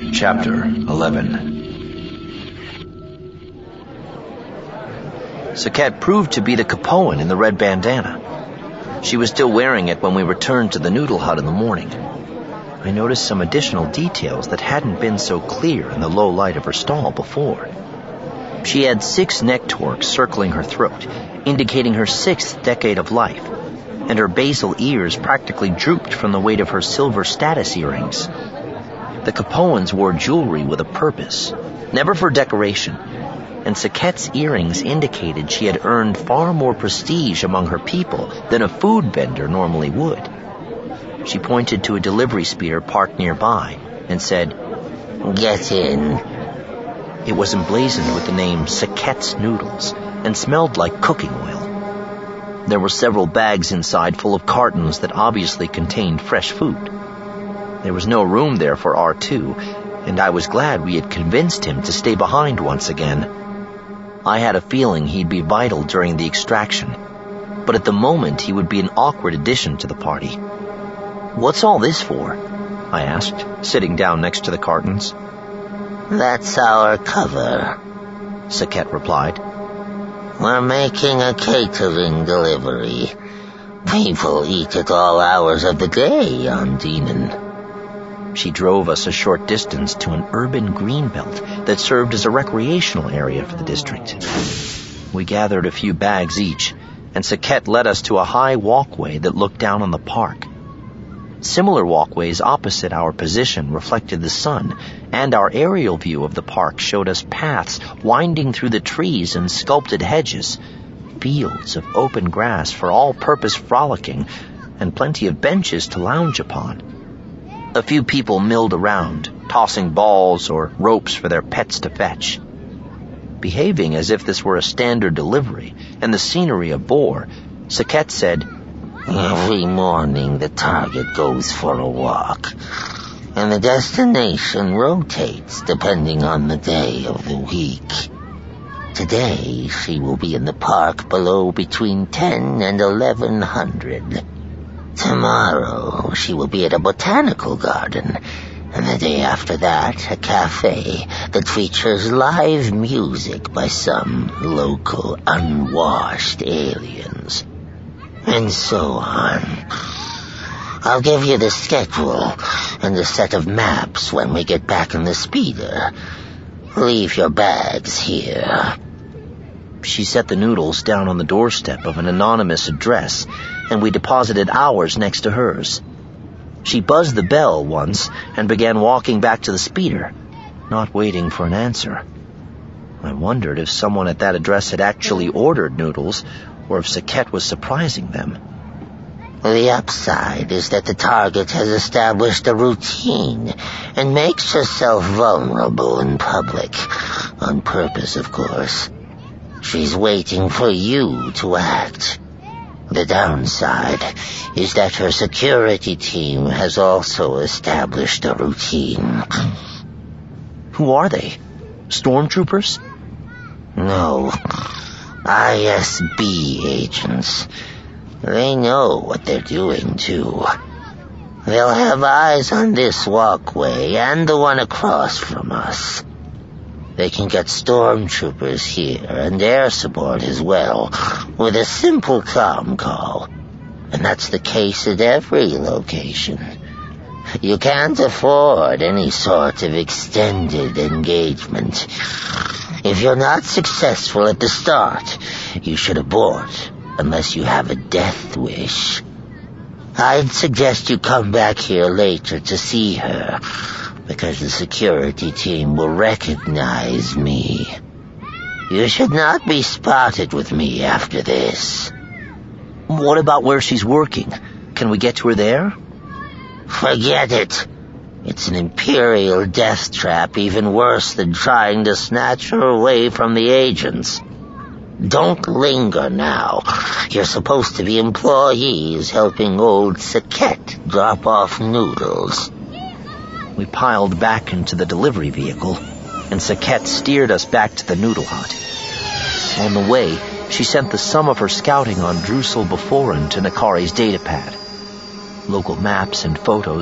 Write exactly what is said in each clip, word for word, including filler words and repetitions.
Chapter eleven. Saket proved to be the Capoan in the red bandana. She was still wearing it when we returned to the noodle hut in the morning. I noticed some additional details that hadn't been so clear in the low light of her stall before. She had six neck torques circling her throat, indicating her sixth decade of life, and her basal ears practically drooped from the weight of her silver status earrings. The Capoans wore jewelry with a purpose, never for decoration, and Saket's earrings indicated she had earned far more prestige among her people than a food vendor normally would. She pointed to a delivery speeder parked nearby and said, "Get in." It was emblazoned with the name Saket's Noodles and smelled like cooking oil. There were several bags inside full of cartons that obviously contained fresh food. There was no room there for R two, and I was glad we had convinced him to stay behind once again. I had a feeling he'd be vital during the extraction, but at the moment he would be an awkward addition to the party. "What's all this for?" I asked, sitting down next to the cartons. "That's our cover," Saket replied. "We're making a catering delivery. People eat at all hours of the day on Dinan." She drove us a short distance to an urban greenbelt that served as a recreational area for the district. We gathered a few bags each, and Saket led us to a high walkway that looked down on the park. Similar walkways opposite our position reflected the sun, and our aerial view of the park showed us paths winding through the trees and sculpted hedges, fields of open grass for all-purpose frolicking, and plenty of benches to lounge upon. A few people milled around, tossing balls or ropes for their pets to fetch. Behaving as if this were a standard delivery and the scenery a bore, Saket said, "Every morning the target goes for a walk, and the destination rotates depending on the day of the week. Today she will be in the park below between ten and eleven hundred. Tomorrow she will be at a botanical garden, and the day after that a cafe that features live music by some local unwashed aliens. And so on. I'll give you the schedule and a set of maps when we get back in the speeder. Leave your bags here." She set the noodles down on the doorstep of an anonymous address, and we deposited ours next to hers. She buzzed the bell once and began walking back to the speeder, not waiting for an answer. I wondered if someone at that address had actually ordered noodles, or if Saket was surprising them. "The upside is that the target has established a routine and makes herself vulnerable in public, on purpose, of course. She's waiting for you to act. The downside is that her security team has also established a routine." "Who are they? Stormtroopers?" "No. I S B agents. They know what they're doing, too. They'll have eyes on this walkway and the one across from us. They can get stormtroopers here and air support as well with a simple comm call. And that's the case at every location. You can't afford any sort of extended engagement. If you're not successful at the start, you should abort unless you have a death wish. I'd suggest you come back here later to see her, because the security team will recognize me. You should not be spotted with me after this." "What about where she's working? Can we get to her there?" "Forget it. It's an Imperial death trap even worse than trying to snatch her away from the agents. Don't linger now. You're supposed to be employees helping old Saket drop off noodles." We piled back into the delivery vehicle, and Saket steered us back to the noodle hut. On the way, she sent the sum of her scouting on Drusel Beforen to Nakari's datapad. Local maps and photos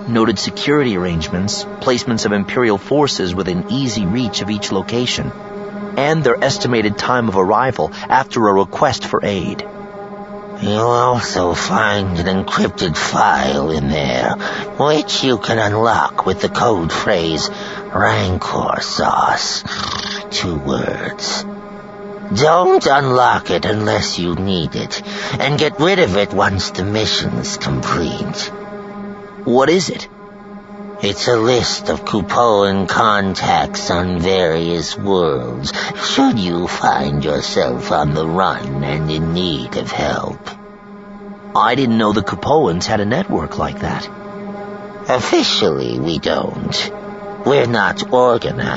noted security arrangements, placements of Imperial forces within easy reach of each location, and their estimated time of arrival after a request for aid. You'll also find an encrypted file in there, which you can unlock with the code phrase Rancor Sauce. Two words. Don't unlock it unless you need it, and get rid of it once the mission's complete. What is it? It's a list of Kupoan contacts on various worlds, should you find yourself on the run and in need of help. I didn't know the Kupoans had a network like that. Officially, we don't. We're not organized.